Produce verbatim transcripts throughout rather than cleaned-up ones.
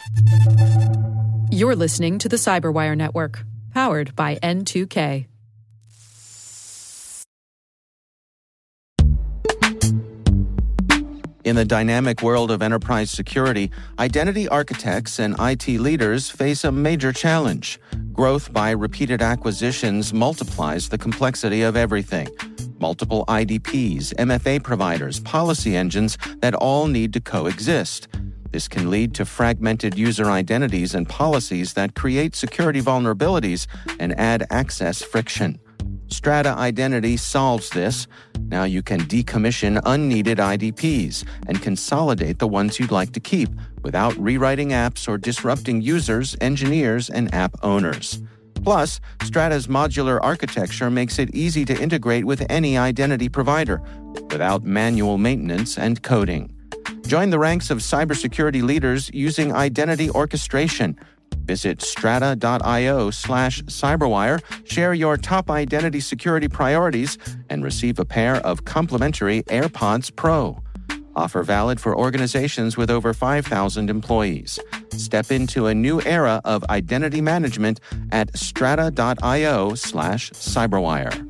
You're listening to the Cyberwire Network, powered by N two K. In the dynamic world of enterprise security, identity architects and I T leaders face a major challenge. Growth by repeated acquisitions multiplies the complexity of everything. Multiple I D Ps, M F A providers, policy engines that all need to coexist. This can lead to fragmented user identities and policies that create security vulnerabilities and add access friction. Strata Identity solves this. Now you can decommission unneeded I D Ps and consolidate the ones you'd like to keep without rewriting apps or disrupting users, engineers, and app owners. Plus, Strata's modular architecture makes it easy to integrate with any identity provider without manual maintenance and coding. Join the ranks of cybersecurity leaders using identity orchestration. Visit strata.io slash cyberwire, share your top identity security priorities, and receive a pair of complimentary AirPods Pro. Offer valid for organizations with over five thousand employees. Step into a new era of identity management at strata.io slash cyberwire.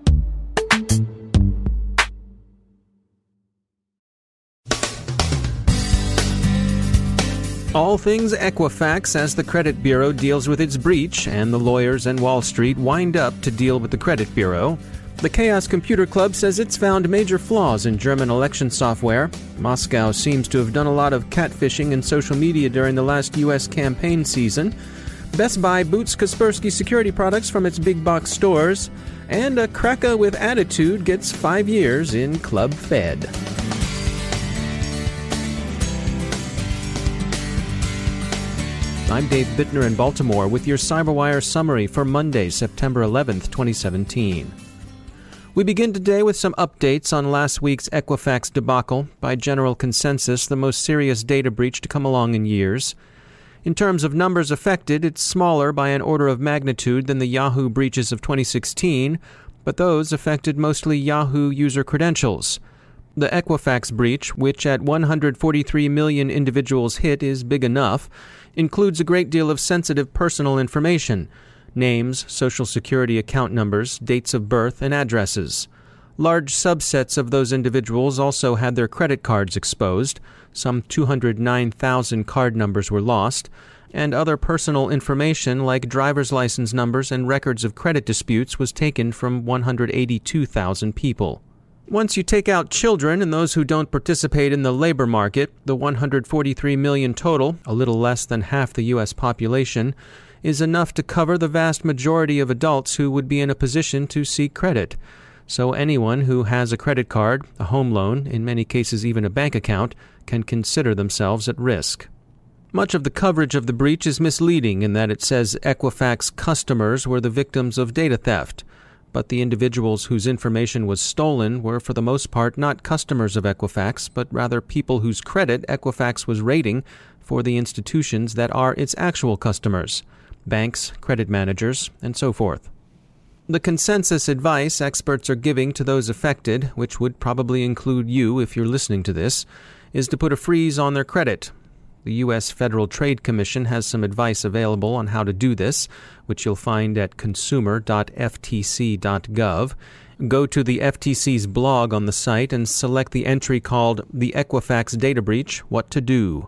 All things Equifax as the credit bureau deals with its breach, and the lawyers and Wall Street wind up to deal with the credit bureau. The Chaos Computer Club says it's found major flaws in German election software. Moscow seems to have done a lot of catfishing in social media during the last U S campaign season. Best Buy boots Kaspersky security products from its big box stores. And a cracker with attitude gets five years in Club Fed. I'm Dave Bittner in Baltimore with your CyberWire summary for Monday, September eleventh, twenty seventeen. We begin today with some updates on last week's Equifax debacle. By general consensus, the most serious data breach to come along in years. In terms of numbers affected, it's smaller by an order of magnitude than the Yahoo breaches of twenty sixteen, but those affected mostly Yahoo user credentials. The Equifax breach, which at one hundred forty-three million individuals hit is big enough, includes a great deal of sensitive personal information: names, social security account numbers, dates of birth, and addresses. Large subsets of those individuals also had their credit cards exposed. Some two hundred nine thousand card numbers were lost, and other personal information like driver's license numbers and records of credit disputes was taken from one hundred eighty-two thousand people. Once you take out children and those who don't participate in the labor market, the one hundred forty-three million total, a little less than half the U S population, is enough to cover the vast majority of adults who would be in a position to seek credit. So anyone who has a credit card, a home loan, in many cases even a bank account, can consider themselves at risk. Much of the coverage of the breach is misleading in that it says Equifax customers were the victims of data theft. But the individuals whose information was stolen were for the most part not customers of Equifax, but rather people whose credit Equifax was rating for the institutions that are its actual customers: banks, credit managers, and so forth. The consensus advice experts are giving to those affected, which would probably include you if you're listening to this, is to put a freeze on their credit. The U S Federal Trade Commission has some advice available on how to do this, which you'll find at consumer dot f t c dot gov. Go to the F T C's blog on the site and select the entry called The Equifax Data Breach: What to Do.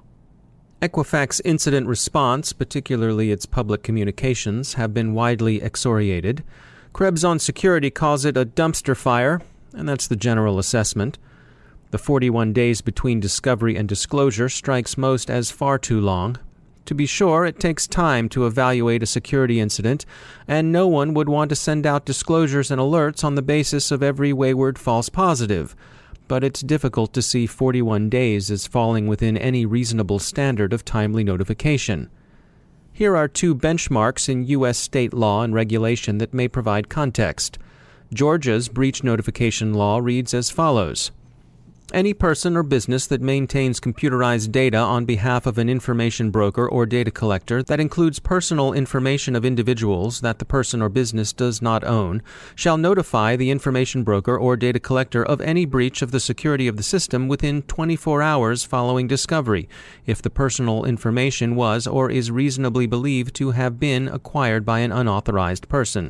Equifax incident response, particularly its public communications, have been widely excoriated. Krebs on Security calls it a dumpster fire, and that's the general assessment. The forty-one days between discovery and disclosure strikes most as far too long. To be sure, it takes time to evaluate a security incident, and no one would want to send out disclosures and alerts on the basis of every wayward false positive. But it's difficult to see forty-one days as falling within any reasonable standard of timely notification. Here are two benchmarks in U S state law and regulation that may provide context. Georgia's breach notification law reads as follows. Any person or business that maintains computerized data on behalf of an information broker or data collector that includes personal information of individuals that the person or business does not own shall notify the information broker or data collector of any breach of the security of the system within twenty-four hours following discovery, if the personal information was or is reasonably believed to have been acquired by an unauthorized person.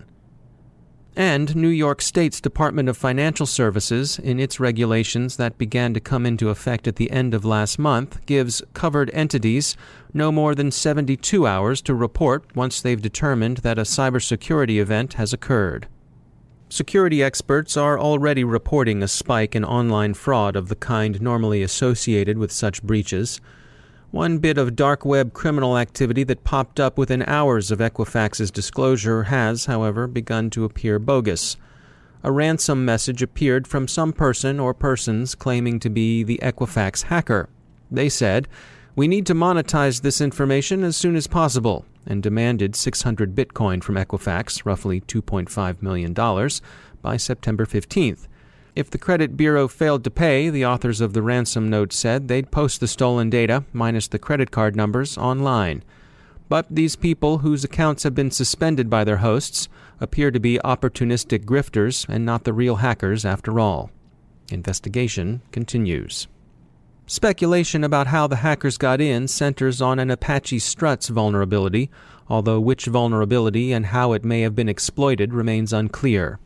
And New York State's Department of Financial Services, in its regulations that began to come into effect at the end of last month, gives covered entities no more than seventy-two hours to report once they've determined that a cybersecurity event has occurred. Security experts are already reporting a spike in online fraud of the kind normally associated with such breaches. One bit of dark web criminal activity that popped up within hours of Equifax's disclosure has, however, begun to appear bogus. A ransom message appeared from some person or persons claiming to be the Equifax hacker. They said, "We need to monetize this information as soon as possible," and demanded six hundred Bitcoin from Equifax, roughly two point five million dollars, by September fifteenth. If the credit bureau failed to pay, the authors of the ransom note said they'd post the stolen data, minus the credit card numbers, online. But these people, whose accounts have been suspended by their hosts, appear to be opportunistic grifters and not the real hackers after all. Investigation continues. Speculation about how the hackers got in centers on an Apache Struts vulnerability, although which vulnerability and how it may have been exploited remains unclear.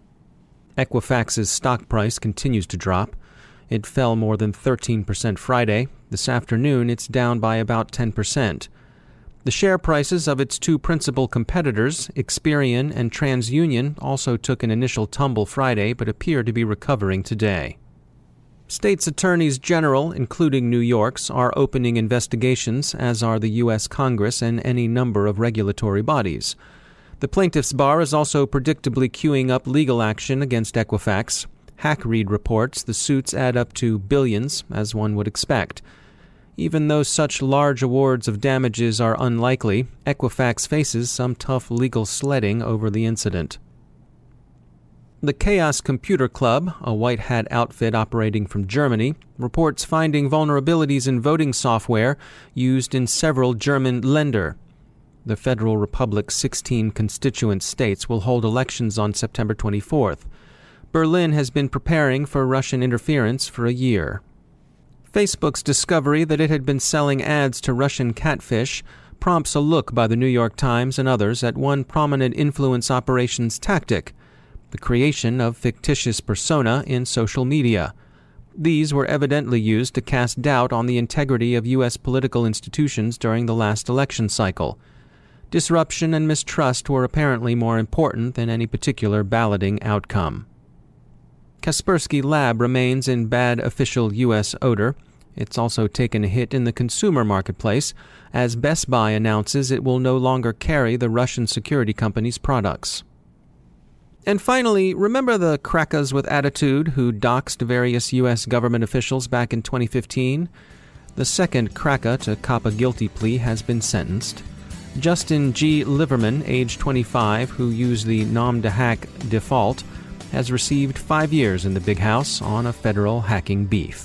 Equifax's stock price continues to drop. It fell more than thirteen percent Friday. This afternoon, it's down by about ten percent. The share prices of its two principal competitors, Experian and TransUnion, also took an initial tumble Friday but appear to be recovering today. States' attorneys general, including New York's, are opening investigations, as are the U S Congress and any number of regulatory bodies. The plaintiff's bar is also predictably queuing up legal action against Equifax. Hackread reports the suits add up to billions, as one would expect. Even though such large awards of damages are unlikely, Equifax faces some tough legal sledding over the incident. The Chaos Computer Club, a white hat outfit operating from Germany, reports finding vulnerabilities in voting software used in several German Länder. The Federal Republic's sixteen constituent states will hold elections on September twenty-fourth. Berlin has been preparing for Russian interference for a year. Facebook's discovery that it had been selling ads to Russian catfish prompts a look by the New York Times and others at one prominent influence operations tactic: the creation of fictitious persona in social media. These were evidently used to cast doubt on the integrity of U S political institutions during the last election cycle. Disruption and mistrust were apparently more important than any particular balloting outcome. Kaspersky Lab remains in bad official U S odor. It's also taken a hit in the consumer marketplace, as Best Buy announces it will no longer carry the Russian security company's products. And finally, remember the crackers with attitude who doxed various U S government officials back in twenty fifteen? The second cracker to cop a guilty plea has been sentenced. Justin G. Liverman, age twenty-five, who used the nom de hack default, has received five years in the big house on a federal hacking beef.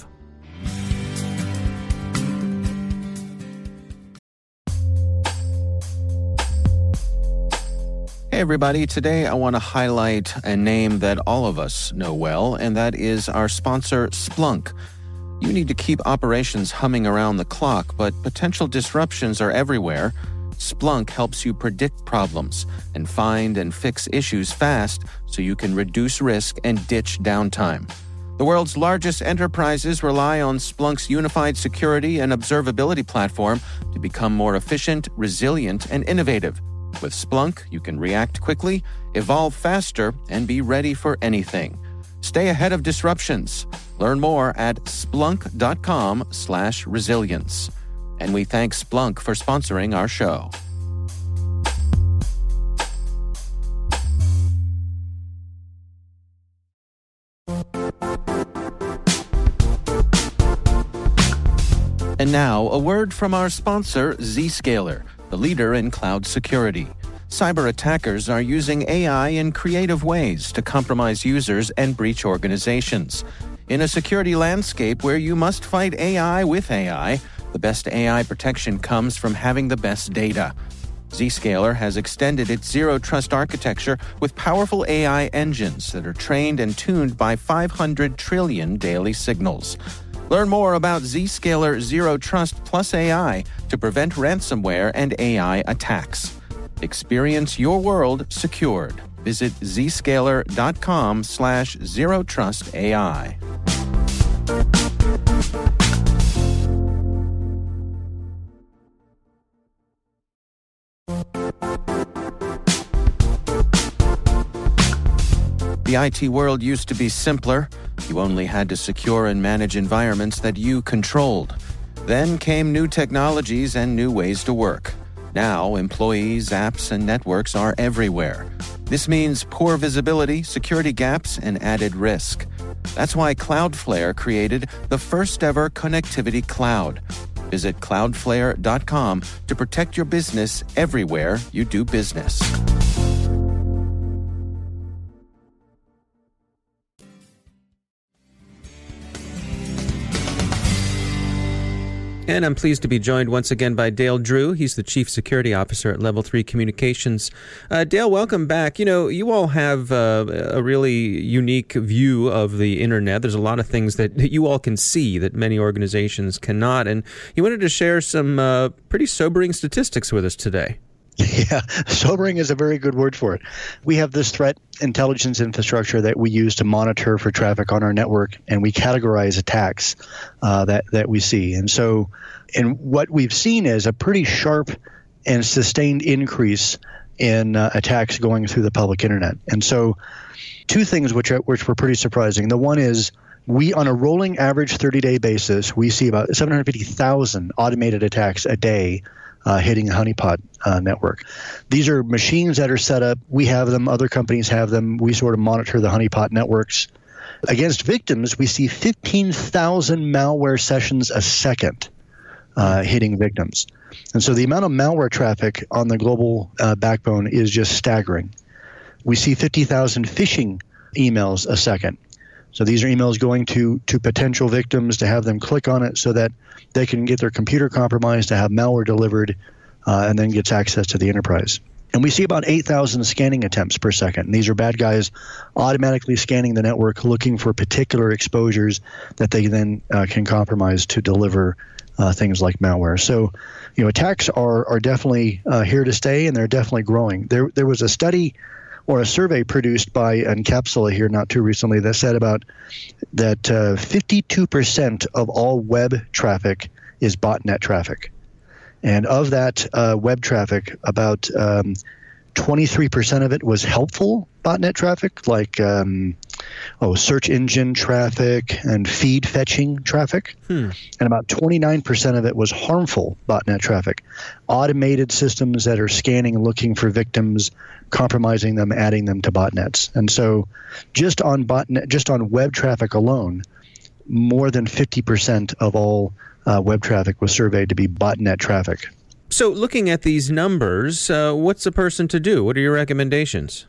Hey everybody, today I want to highlight a name that all of us know well, and that is our sponsor, Splunk. You need to keep operations humming around the clock, but potential disruptions are everywhere. Splunk helps you predict problems and find and fix issues fast so you can reduce risk and ditch downtime. The world's largest enterprises rely on Splunk's unified security and observability platform to become more efficient, resilient, and innovative. With Splunk, you can react quickly, evolve faster, and be ready for anything. Stay ahead of disruptions. Learn more at splunk.com slash resilience. And we thank Splunk for sponsoring our show. And now, a word from our sponsor, Zscaler, the leader in cloud security. Cyber attackers are using A I in creative ways to compromise users and breach organizations. In a security landscape where you must fight A I with A I, the best A I protection comes from having the best data. Zscaler has extended its Zero Trust architecture with powerful A I engines that are trained and tuned by five hundred trillion daily signals. Learn more about Zscaler Zero Trust Plus A I to prevent ransomware and A I attacks. Experience your world secured. Visit zscaler.com slash zero trust AI. The I T world used to be simpler. You only had to secure and manage environments that you controlled. Then came new technologies and new ways to work. Now, employees, apps, and networks are everywhere. This means poor visibility, security gaps, and added risk. That's why Cloudflare created the first-ever connectivity cloud. Visit cloudflare dot com to protect your business everywhere you do business. And I'm pleased to be joined once again by Dale Drew. He's the Chief Security Officer at Level three Communications. Uh, Dale, welcome back. You know, you all have uh, a really unique view of the Internet. There's a lot of things that, that you all can see that many organizations cannot. And you wanted to share some uh, pretty sobering statistics with us today. Yeah, sobering is a very good word for it. We have this threat intelligence infrastructure that we use to monitor for traffic on our network, and we categorize attacks uh, that, that we see. And so, and what we've seen is a pretty sharp and sustained increase in uh, attacks going through the public internet. And so, two things which are, which were pretty surprising. The one is, we, on a rolling average thirty-day basis, we see about seven hundred fifty thousand automated attacks a day Uh, hitting the honeypot uh, network. These are machines that are set up. We have them. Other companies have them. We sort of monitor the honeypot networks. Against victims, we see fifteen thousand malware sessions a second uh, hitting victims. And so the amount of malware traffic on the global uh, backbone is just staggering. We see fifty thousand phishing emails a second. So these are emails going to, to potential victims to have them click on it so that they can get their computer compromised, to have malware delivered, uh, and then gets access to the enterprise. And we see about eight thousand scanning attempts per second. And these are bad guys automatically scanning the network, looking for particular exposures that they then uh, can compromise to deliver uh, things like malware. So, you know, attacks are are definitely uh, here to stay, and they're definitely growing. There there was a study or a survey produced by Encapsula here not too recently that said about that uh, fifty-two percent of all web traffic is botnet traffic. And of that uh, web traffic, about um, twenty-three percent of it was helpful botnet traffic, like um, oh, search engine traffic and feed fetching traffic. Hmm. And about twenty-nine percent of it was harmful botnet traffic, automated systems that are scanning and looking for victims, compromising them, adding them to botnets. And so just on botnet, just on web traffic alone, more than fifty percent of all uh, web traffic was surveyed to be botnet traffic. So looking at these numbers, uh, what's a person to do? What are your recommendations?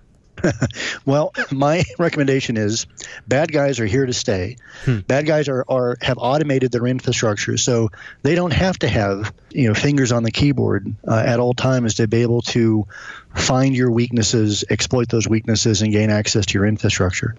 Well, my recommendation is bad guys are here to stay. Hmm. Bad guys are, are have automated their infrastructure, so they don't have to have you know fingers on the keyboard uh, at all times to be able to find your weaknesses, exploit those weaknesses, and gain access to your infrastructure.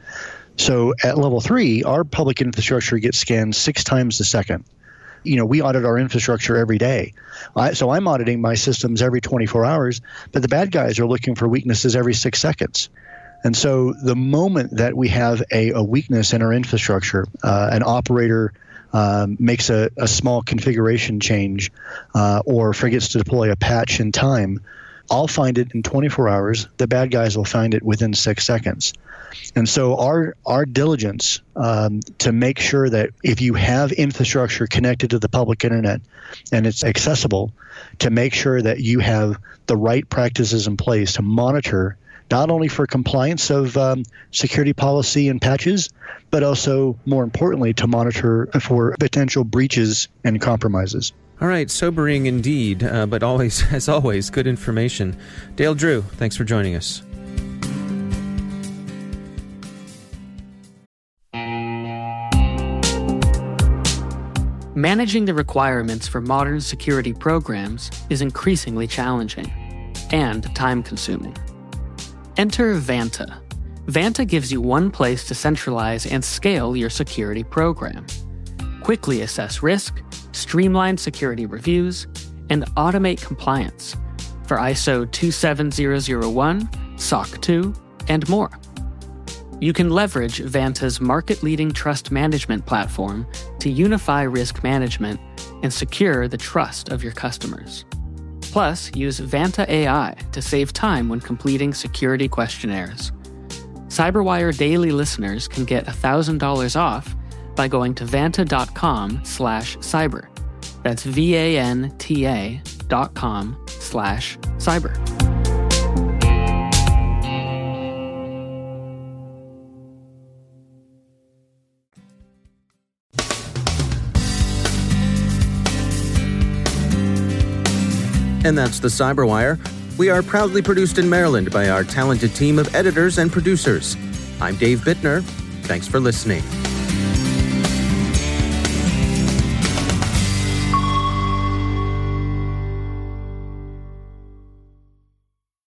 So at level three, our public infrastructure gets scanned six times a second. You know, we audit our infrastructure every day. I, so I'm auditing my systems every twenty-four hours, but the bad guys are looking for weaknesses every six seconds. And so the moment that we have a, a weakness in our infrastructure, uh, an operator um, makes a, a small configuration change uh, or forgets to deploy a patch in time, I'll find it in twenty-four hours. The bad guys will find it within six seconds. And so our our diligence um, to make sure that if you have infrastructure connected to the public internet and it's accessible, to make sure that you have the right practices in place to monitor not only for compliance of um, security policy and patches, but also, more importantly, to monitor for potential breaches and compromises. All right, sobering indeed, uh, but always, as always, good information. Dale Drew, thanks for joining us. Managing the requirements for modern security programs is increasingly challenging and time-consuming. Enter Vanta. Vanta gives you one place to centralize and scale your security program. Quickly assess risk, streamline security reviews, and automate compliance for I S O two seven zero zero one, S O C two, and more. You can leverage Vanta's market-leading trust management platform to unify risk management and secure the trust of your customers. Plus, use Vanta A I to save time when completing security questionnaires. CyberWire Daily listeners can get one thousand dollars off by going to vanta.com slash cyber. That's V-A-N-T-A dot com slash cyber. And that's the CyberWire. We are proudly produced in Maryland by our talented team of editors and producers. I'm Dave Bittner. Thanks for listening.